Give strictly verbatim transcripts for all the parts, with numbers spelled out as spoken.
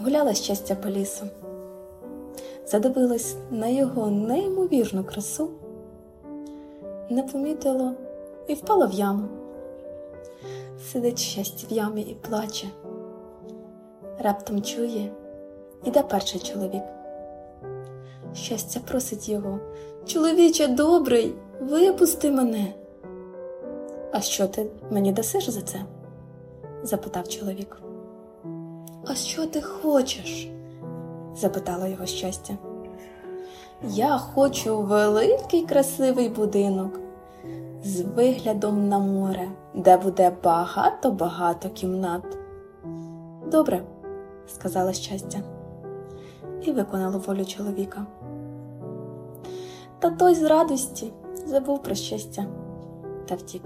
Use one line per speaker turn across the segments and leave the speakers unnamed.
гуляла щастя по лісу. Задивилась на його неймовірну красу, не помітило і впало в яму. Сидить щастя в ямі і плаче. Раптом чує, іде перший чоловік. Щастя просить його: «Чоловіче добрий, випусти мене!» «А що ти мені дасиш за це?» – запитав чоловік. «А що ти хочеш?» – запитало його щастя. «Я хочу великий красивий будинок з виглядом на море, де буде багато-багато кімнат». «Добре», – сказала щастя, і виконало волю чоловіка. Та той з радості забув про щастя та втік.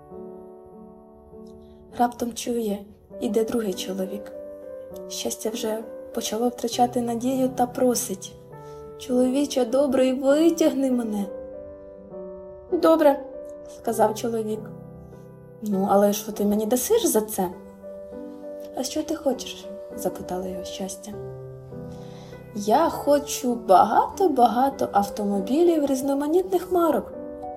Раптом чує, іде другий чоловік. Щастя вже почало втрачати надію та просить: «Чоловіче добрий, витягни мене!» «Добре», – сказав чоловік. «Ну, але що ти мені дасиш за це?» «А що ти хочеш?» – запитала його щастя. «Я хочу багато-багато автомобілів різноманітних марок».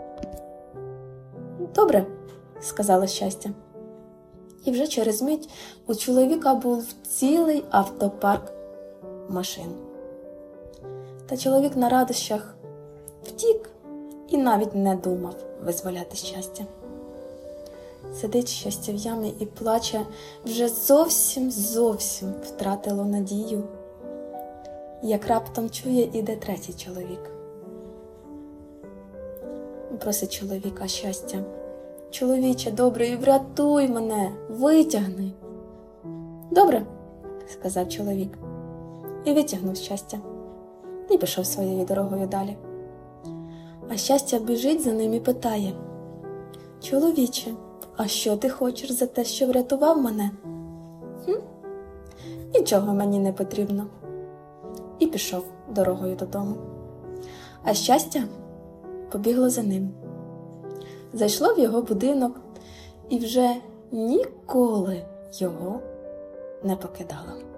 «Добре», – сказала щастя. І вже через мить у чоловіка був цілий автопарк машин. Та чоловік на радощах втік і навіть не думав визволяти щастя. Сидить щастя в ямі і плаче, вже зовсім-зовсім втратило надію. Як раптом чує, іде третій чоловік. Просить чоловіка щастя: «Чоловіче добрий, врятуй мене, витягни!» «Добре», – сказав чоловік, і витягнув щастя, і пішов своєю дорогою далі. А щастя біжить за ним і питає: «Чоловіче, а що ти хочеш за те, що врятував мене?» «Хм, нічого мені не потрібно». І пішов дорогою додому. А щастя побігло за ним. Зайшло в його будинок і вже ніколи його не покидало.